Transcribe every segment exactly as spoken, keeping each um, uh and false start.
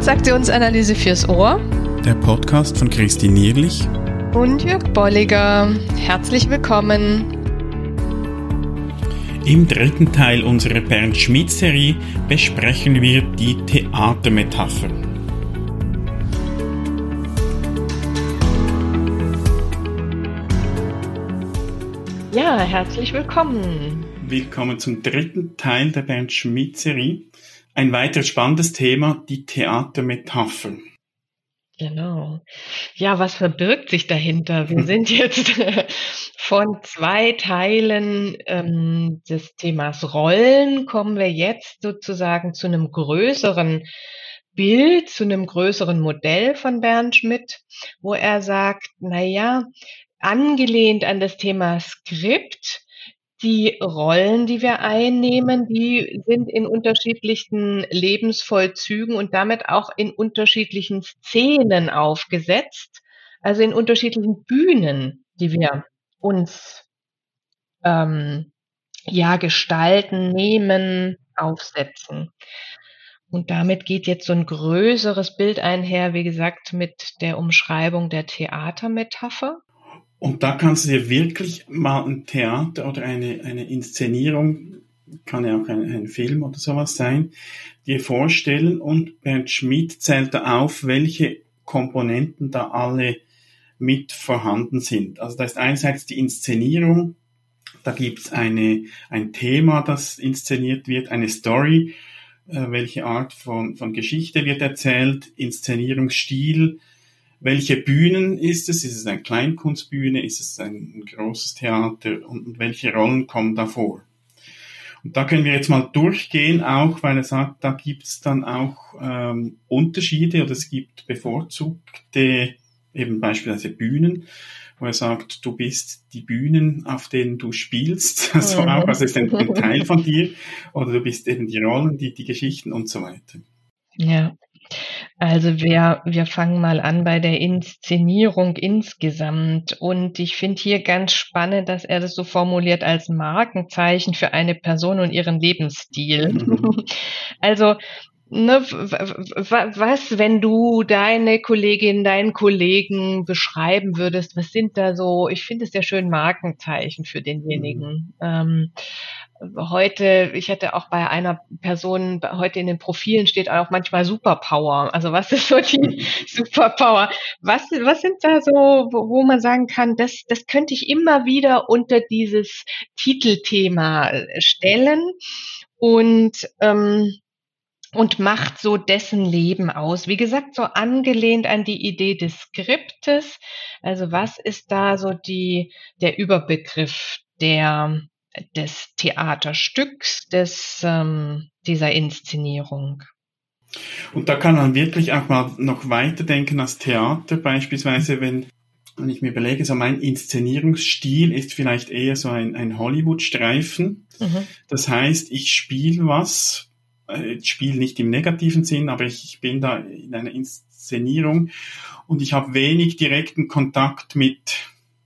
Transaktionsanalyse fürs Ohr. Der Podcast von Christine Nierlich Und Jörg Bolliger. Herzlich willkommen. Im dritten Teil unserer Bernd Schmidt-Serie besprechen wir die Theatermetapher. Ja, herzlich willkommen. Willkommen zum dritten Teil der Bernd Schmidt-Serie. Ein weiteres spannendes Thema, die Theatermetapher. Genau. Ja, was verbirgt sich dahinter? Wir sind jetzt von zwei Teilen ähm, des Themas Rollen, kommen wir jetzt sozusagen zu einem größeren Bild, zu einem größeren Modell von Bernd Schmidt, wo er sagt, na ja, angelehnt an das Thema Skript, die Rollen, die wir einnehmen, die sind in unterschiedlichen Lebensvollzügen und damit auch in unterschiedlichen Szenen aufgesetzt, also in unterschiedlichen Bühnen, die wir uns ähm, ja gestalten, nehmen, aufsetzen. Und damit geht jetzt so ein größeres Bild einher, wie gesagt, mit der Umschreibung der Theatermetapher. Und da kannst du dir wirklich mal ein Theater oder eine, eine Inszenierung, kann ja auch ein, ein Film oder sowas sein, dir vorstellen. Und Bernd Schmidt zählt da auf, welche Komponenten da alle mit vorhanden sind. Also da ist einerseits die Inszenierung, da gibt's eine, ein Thema, das inszeniert wird, eine Story, äh, welche Art von, von Geschichte wird erzählt, Inszenierungsstil. Welche Bühnen ist es? Ist es eine Kleinkunstbühne? Ist es ein großes Theater? Und welche Rollen kommen da vor? Und da können wir jetzt mal durchgehen, auch weil er sagt, da gibt es dann auch ähm, Unterschiede oder es gibt bevorzugte eben beispielsweise Bühnen, wo er sagt, du bist die Bühnen, auf denen du spielst, also mhm. auch, also ist ein, ein Teil von dir, oder du bist eben die Rollen, die, die Geschichten und so weiter. Ja. Also wir, wir fangen mal an bei der Inszenierung insgesamt und ich finde hier ganz spannend, dass er das so formuliert als Markenzeichen für eine Person und ihren Lebensstil. Mhm. Also ne, was, wenn du deine Kollegin, deinen Kollegen beschreiben würdest, was sind da so, ich finde es sehr schön Markenzeichen für denjenigen. Mhm. Ähm, Heute, ich hatte auch bei einer Person, heute in den Profilen steht auch manchmal Superpower. Also was ist so die Superpower? Was, was sind da so, wo, wo man sagen kann, das, das könnte ich immer wieder unter dieses Titelthema stellen und, ähm, und macht so dessen Leben aus. Wie gesagt, so angelehnt an die Idee des Skriptes. Also was ist da so die, der Überbegriff der des Theaterstücks, des, ähm, dieser Inszenierung. Und da kann man wirklich auch mal noch weiterdenken als Theater, beispielsweise, wenn, wenn ich mir überlege, so mein Inszenierungsstil ist vielleicht eher so ein, ein Hollywood-Streifen. Mhm. Das heißt, ich spiele was, äh, ich spiele nicht im negativen Sinn, aber ich, ich bin da in einer Inszenierung und ich habe wenig direkten Kontakt mit,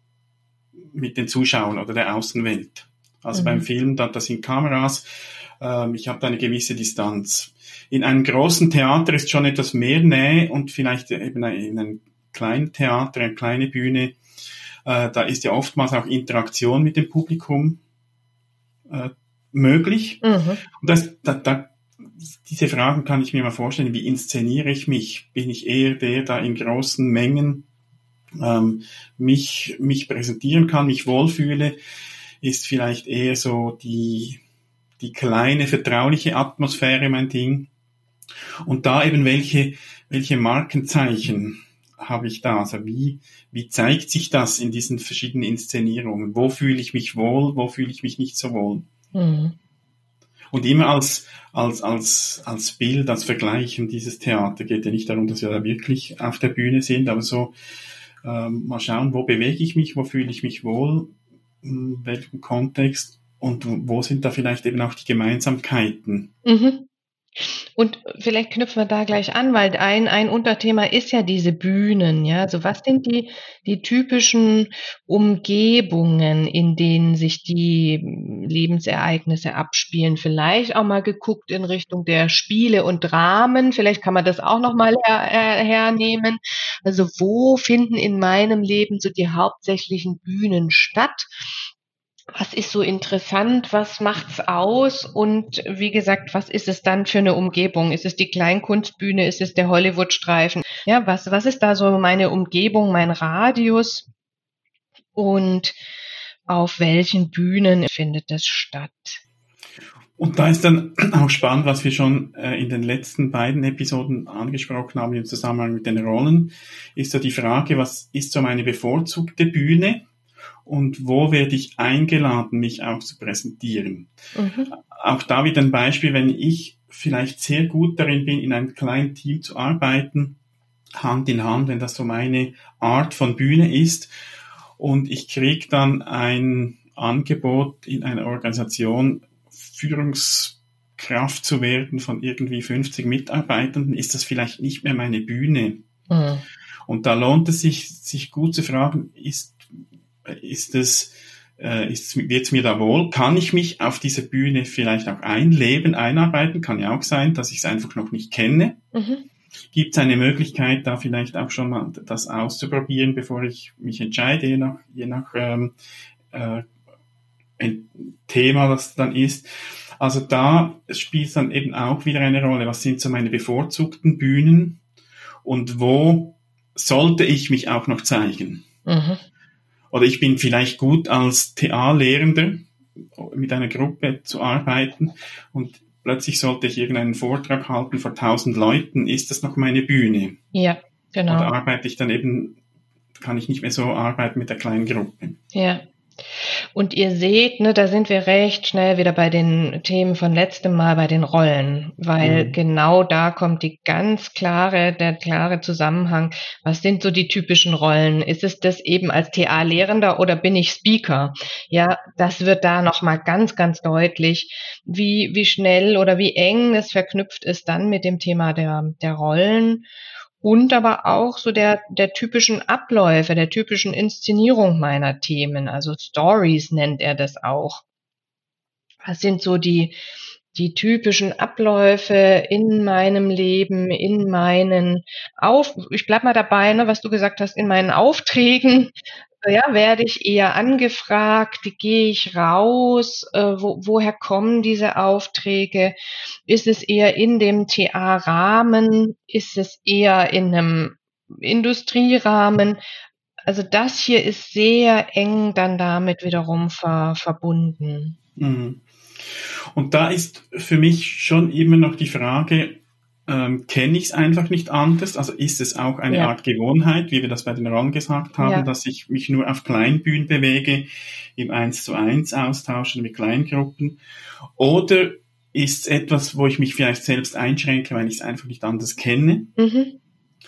mit den Zuschauern oder der Außenwelt. Also mhm. beim Film, da, da sind Kameras, ähm, ich habe da eine gewisse Distanz. In einem großen Theater ist schon etwas mehr Nähe und vielleicht eben in einem kleinen Theater, eine kleine Bühne, äh, da ist ja oftmals auch Interaktion mit dem Publikum äh, möglich. Mhm. Und das, da, da, diese Fragen kann ich mir mal vorstellen, wie inszeniere ich mich? Bin ich eher der, der in großen Mengen ähm, mich, mich präsentieren kann, mich wohlfühle? Ist vielleicht eher so die, die kleine, vertrauliche Atmosphäre mein Ding. Und da eben welche, welche Markenzeichen habe ich da? Also wie, wie zeigt sich das in diesen verschiedenen Inszenierungen? Wo fühle ich mich wohl? Wo fühle ich mich nicht so wohl? Mhm. Und immer als, als, als, als Bild, als Vergleichen dieses Theater geht ja nicht darum, dass wir da wirklich auf der Bühne sind, aber so, ähm, mal schauen, wo bewege ich mich? Wo fühle ich mich wohl? In welchem Kontext und wo sind da vielleicht eben auch die Gemeinsamkeiten? Mhm. Und vielleicht knüpfen wir da gleich an, weil ein ein Unterthema ist ja diese Bühnen, ja. Also, was sind die die typischen Umgebungen, in denen sich die hm, Lebensereignisse abspielen? Vielleicht auch mal geguckt in Richtung der Spiele und Dramen. Vielleicht kann man das auch noch mal her äh, hernehmen. Also, wo finden in meinem Leben so die hauptsächlichen Bühnen statt? Was ist so interessant? Was macht's aus? Und wie gesagt, was ist es dann für eine Umgebung? Ist es die Kleinkunstbühne? Ist es der Hollywoodstreifen? Ja, was was ist da so meine Umgebung, mein Radius und auf welchen Bühnen findet es statt? Und da ist dann auch spannend, was wir schon äh, in den letzten beiden Episoden angesprochen haben im Zusammenhang mit den Rollen, ist so die Frage, was ist so meine bevorzugte Bühne und wo werde ich eingeladen, mich auch zu präsentieren. Mhm. Auch da wieder ein Beispiel, wenn ich vielleicht sehr gut darin bin, in einem kleinen Team zu arbeiten, Hand in Hand, wenn das so meine Art von Bühne ist und ich kriege dann ein Angebot in einer Organisation, Führungskraft zu werden von irgendwie fünfzig Mitarbeitenden, ist das vielleicht nicht mehr meine Bühne. Mhm. Und da lohnt es sich, sich gut zu fragen, ist, ist es, äh, ist, wird's mir da wohl? Kann ich mich auf dieser Bühne vielleicht auch einleben, einarbeiten? Kann ja auch sein, dass ich es einfach noch nicht kenne. Mhm. Gibt es eine Möglichkeit, da vielleicht auch schon mal das auszuprobieren, bevor ich mich entscheide, je nach, je nach ähm, äh, ein Thema, das dann ist. Also da spielt dann eben auch wieder eine Rolle. Was sind so meine bevorzugten Bühnen und wo sollte ich mich auch noch zeigen? Mhm. Oder ich bin vielleicht gut als T A-Lehrender mit einer Gruppe zu arbeiten und plötzlich sollte ich irgendeinen Vortrag halten vor tausend Leuten. Ist das noch meine Bühne? Ja, genau. Oder arbeite ich dann eben, kann ich nicht mehr so arbeiten mit der kleinen Gruppe? Ja. Und ihr seht, ne, da sind wir recht schnell wieder bei den Themen von letztem Mal, bei den Rollen, weil Mhm. genau da kommt die ganz klare, der klare Zusammenhang. Was sind so die typischen Rollen? Ist es das eben als T A-Lehrender oder bin ich Speaker? Ja, das wird da nochmal ganz, ganz deutlich, wie, wie schnell oder wie eng es verknüpft ist dann mit dem Thema der, der Rollen. Und aber auch so der der typischen Abläufe, der typischen Inszenierung meiner Themen, also Stories nennt er das auch. Was sind so die die typischen Abläufe in meinem Leben, in meinen auf ich bleibe mal dabei, ne, was du gesagt hast, in meinen Aufträgen, ja, werde ich eher angefragt, gehe ich raus, äh, wo woher kommen diese Aufträge? Ist es eher in dem T A-Rahmen? Ist es eher in 'nem Industrierahmen? Also, das hier ist sehr eng dann damit wiederum ver verbunden. Mhm. Und da ist für mich schon immer noch die Frage, ähm, kenne ich es einfach nicht anders? Also ist es auch eine Ja, Art Gewohnheit, wie wir das bei den Rollen gesagt haben, ja. dass ich mich nur auf Kleinbühnen bewege, im Eins zu eins austauschen mit Kleingruppen? Oder ist es etwas, wo ich mich vielleicht selbst einschränke, weil ich es einfach nicht anders kenne? Mhm.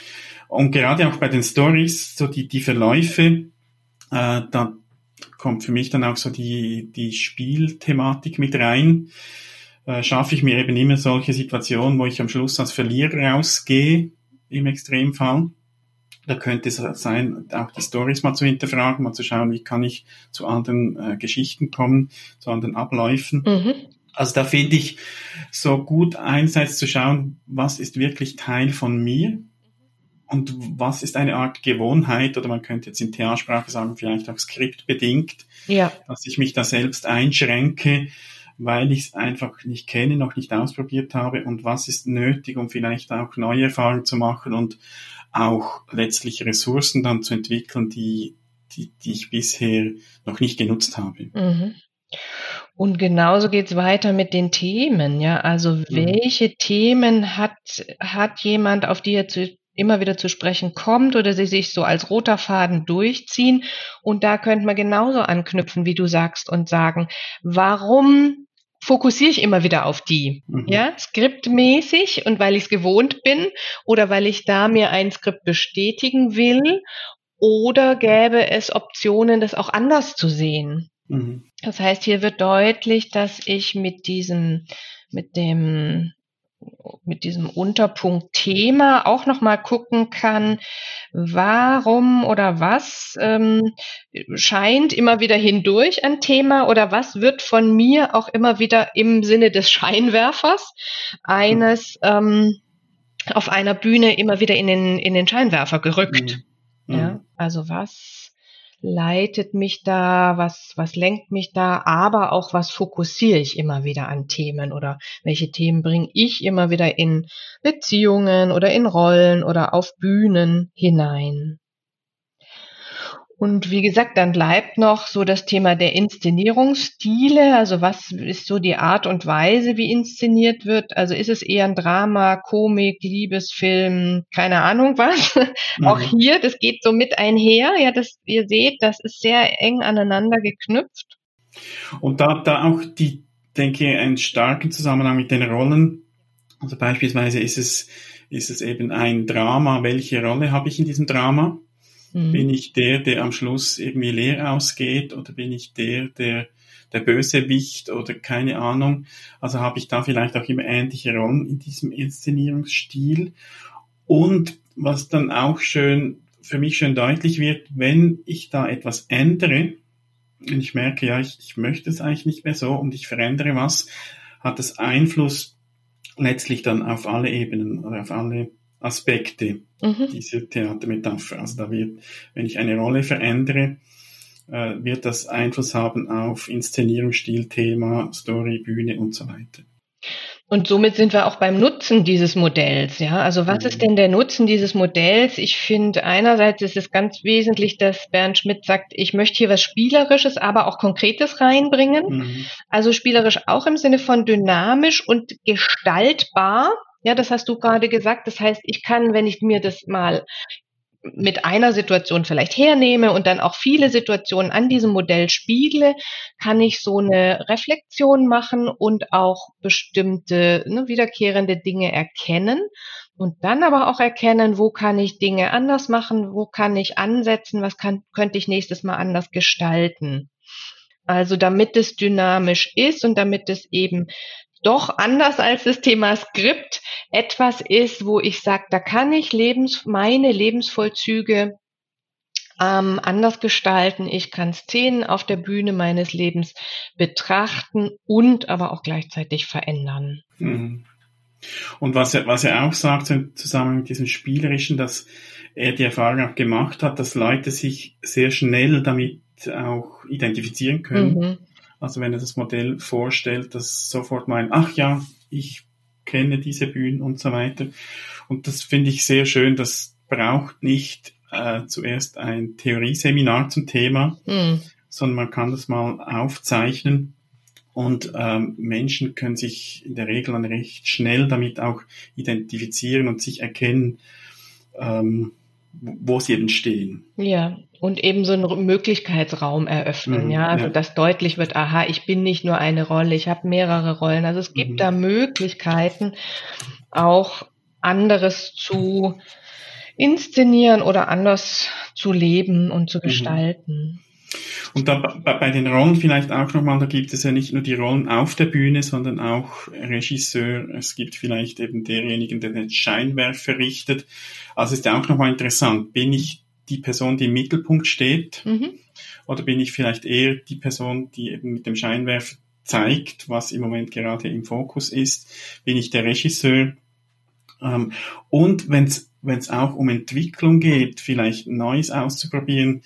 Und gerade auch bei den Stories, so die, die Verläufe, äh, da kommt für mich dann auch so die, die Spielthematik mit rein. Äh, schaffe ich mir eben immer solche Situationen, wo ich am Schluss als Verlierer rausgehe, im Extremfall. Da könnte es sein, auch die Storys mal zu hinterfragen, mal zu schauen, wie kann ich zu anderen äh, Geschichten kommen, zu anderen Abläufen. Mhm. Also da finde ich so gut einerseits zu schauen, was ist wirklich Teil von mir und was ist eine Art Gewohnheit, oder man könnte jetzt in T A-Sprache sagen, vielleicht auch skriptbedingt, Ja. dass ich mich da selbst einschränke, weil ich es einfach nicht kenne, noch nicht ausprobiert habe, und was ist nötig, um vielleicht auch neue Erfahrungen zu machen und auch letztlich Ressourcen dann zu entwickeln, die, die, die ich bisher noch nicht genutzt habe. Mhm. Und genauso geht's weiter mit den Themen, ja. Also, Mhm. welche Themen hat hat jemand, auf die er zu immer wieder zu sprechen kommt oder sie sich so als roter Faden durchziehen? Und da könnte man genauso anknüpfen, wie du sagst, und sagen: „Warum fokussiere ich immer wieder auf die?“ Mhm. Ja, skriptmäßig und weil ich's gewohnt bin oder weil ich da mir ein Skript bestätigen will, oder gäbe es Optionen, das auch anders zu sehen? Mhm. Das heißt, hier wird deutlich, dass ich mit diesem mit dem mit diesem Unterpunkt Thema auch nochmal gucken kann, warum oder was ähm, scheint immer wieder hindurch ein Thema oder was wird von mir auch immer wieder im Sinne des Scheinwerfers eines ähm, auf einer Bühne immer wieder in den, in den Scheinwerfer gerückt. Mhm. Ja, also was leitet mich da, was, was lenkt mich da, aber auch was fokussiere ich immer wieder an Themen oder welche Themen bringe ich immer wieder in Beziehungen oder in Rollen oder auf Bühnen hinein. Und wie gesagt, dann bleibt noch so das Thema der Inszenierungsstile. Also was ist so die Art und Weise, wie inszeniert wird? Also ist es eher ein Drama, Komik, Liebesfilm, keine Ahnung was. Auch Mhm. hier, das geht so mit einher. Ja, das, ihr seht, das ist sehr eng aneinander geknüpft. Und da, da auch die, denke ich, einen starken Zusammenhang mit den Rollen. Also beispielsweise ist es, ist es eben ein Drama. Welche Rolle habe ich in diesem Drama? Mhm. Bin ich der, der am Schluss irgendwie leer ausgeht, oder bin ich der, der der Bösewicht oder keine Ahnung? Also habe ich da vielleicht auch immer ähnliche Rollen in diesem Inszenierungsstil. Und was dann auch schön, für mich schön deutlich wird, wenn ich da etwas ändere, und ich merke, ja, ich, ich möchte es eigentlich nicht mehr so und ich verändere was, hat das Einfluss letztlich dann auf alle Ebenen oder auf alle Aspekte Mhm. dieser Theatermetapher. Also da wird, wenn ich eine Rolle verändere, äh, wird das Einfluss haben auf Inszenierungsstil, Thema, Story, Bühne und so weiter. Und somit sind wir auch beim Nutzen dieses Modells, ja. Also was ist denn der Nutzen dieses Modells? Ich finde, einerseits ist es ganz wesentlich, dass Bernd Schmidt sagt, ich möchte hier was Spielerisches, aber auch Konkretes reinbringen. Mhm. Also spielerisch auch im Sinne von dynamisch und gestaltbar. Ja, das hast du gerade gesagt. Das heißt, ich kann, wenn ich mir das mal mit einer Situation vielleicht hernehme und dann auch viele Situationen an diesem Modell spiegle, kann ich so eine Reflexion machen und auch bestimmte, ne, wiederkehrende Dinge erkennen und dann aber auch erkennen, wo kann ich Dinge anders machen, wo kann ich ansetzen, was kann, könnte ich nächstes Mal anders gestalten. Also damit es dynamisch ist und damit es eben doch anders als das Thema Skript etwas ist, wo ich sage, da kann ich Lebens, meine Lebensvollzüge ähm, anders gestalten. Ich kann Szenen auf der Bühne meines Lebens betrachten und aber auch gleichzeitig verändern. Mhm. Und was er, was er auch sagt, im Zusammenhang mit diesem Spielerischen, dass er die Erfahrung auch gemacht hat, dass Leute sich sehr schnell damit auch identifizieren können. Mhm. Also wenn er das Modell vorstellt, dass sofort meinen, ach ja, ich kenne diese Bühnen und so weiter. Und das finde ich sehr schön. Das braucht nicht äh, zuerst ein Theorieseminar zum Thema, Mhm. sondern man kann das mal aufzeichnen. Und ähm, Menschen können sich in der Regel dann recht schnell damit auch identifizieren und sich erkennen, ähm, wo sie eben stehen. Ja, und eben so einen Möglichkeitsraum eröffnen, Mhm, ja, also ja. dass deutlich wird, aha, ich bin nicht nur eine Rolle, ich habe mehrere Rollen. Also es gibt Mhm. da Möglichkeiten, auch anderes zu inszenieren oder anders zu leben und zu Mhm. gestalten. Und da bei, bei den Rollen vielleicht auch nochmal, da gibt es ja nicht nur die Rollen auf der Bühne, sondern auch Regisseur. Es gibt vielleicht eben derjenigen, der den Scheinwerfer richtet. Also ist ja auch nochmal interessant. Bin ich die Person, die im Mittelpunkt steht? Mhm. Oder bin ich vielleicht eher die Person, die eben mit dem Scheinwerfer zeigt, was im Moment gerade im Fokus ist? Bin ich der Regisseur? Ähm, und wenn es wenn es auch um Entwicklung geht, vielleicht Neues auszuprobieren,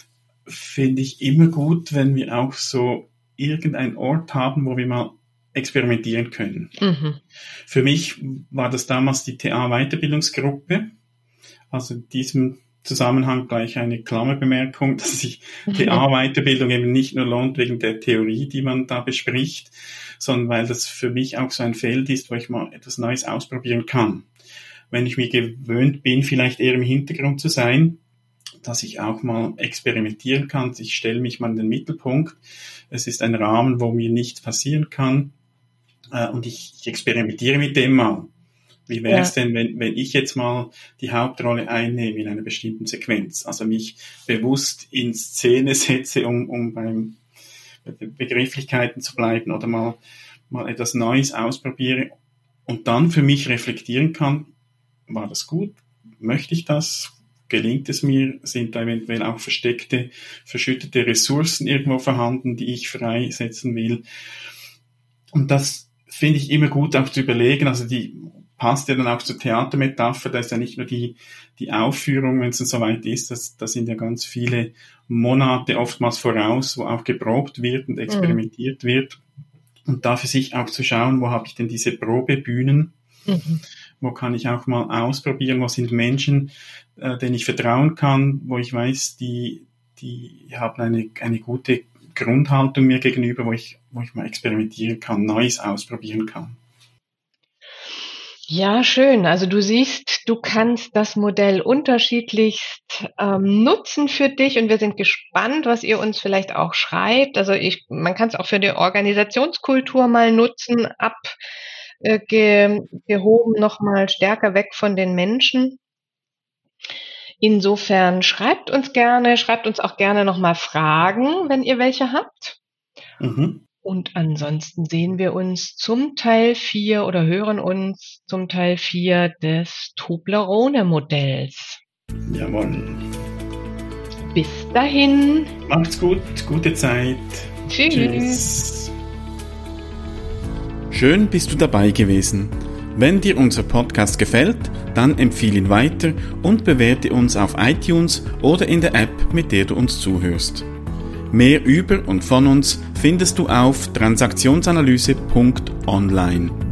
finde ich immer gut, wenn wir auch so irgendeinen Ort haben, wo wir mal experimentieren können. Mhm. Für mich war das damals die T A-Weiterbildungsgruppe. Also in diesem Zusammenhang gleich eine Klammerbemerkung, dass sich T A-Weiterbildung eben nicht nur lohnt wegen der Theorie, die man da bespricht, sondern weil das für mich auch so ein Feld ist, wo ich mal etwas Neues ausprobieren kann. Wenn ich mir gewöhnt bin, vielleicht eher im Hintergrund zu sein, dass ich auch mal experimentieren kann. Ich stelle mich mal in den Mittelpunkt. Es ist ein Rahmen, wo mir nichts passieren kann. Äh, und ich, ich experimentiere mit dem mal. Wie wäre es Ja. denn, wenn, wenn ich jetzt mal die Hauptrolle einnehme in einer bestimmten Sequenz? Also mich bewusst in Szene setze, um, um beim bei den Begrifflichkeiten zu bleiben oder mal, mal etwas Neues ausprobiere und dann für mich reflektieren kann, war das gut? Möchte ich das? Gelingt es mir? Sind da eventuell auch versteckte, verschüttete Ressourcen irgendwo vorhanden, die ich freisetzen will? Und das finde ich immer gut auch zu überlegen. Also die passt ja dann auch zur Theatermetapher. Da ist ja nicht nur die, die Aufführung, wenn es dann soweit ist. Das, da sind ja ganz viele Monate oftmals voraus, wo auch geprobt wird und experimentiert mhm. wird. Und da für sich auch zu schauen, wo habe ich denn diese Probebühnen? Mhm. Wo kann ich auch mal ausprobieren? Wo sind Menschen, äh, denen ich vertrauen kann? Wo ich weiß, die, die haben eine, eine gute Grundhaltung mir gegenüber, wo ich, wo ich mal experimentieren kann, Neues ausprobieren kann. Ja, schön. Also du siehst, du kannst das Modell unterschiedlichst ähm, nutzen für dich und wir sind gespannt, was ihr uns vielleicht auch schreibt. Also ich, man kann es auch für die Organisationskultur mal nutzen, ab äh, ge, gehoben nochmal stärker weg von den Menschen. Insofern schreibt uns gerne, schreibt uns auch gerne nochmal Fragen, wenn ihr welche habt. Mhm. Und ansonsten sehen wir uns zum Teil vier oder hören uns zum Teil vier des Toblerone-Modells. Jawohl. Bis dahin. Macht's gut, gute Zeit. Tschüss. Tschüss. Schön bist du dabei gewesen. Wenn dir unser Podcast gefällt, dann empfehle ihn weiter und bewerte uns auf iTunes oder in der App, mit der du uns zuhörst. Mehr über und von uns findest du auf transaktionsanalyse punkt online.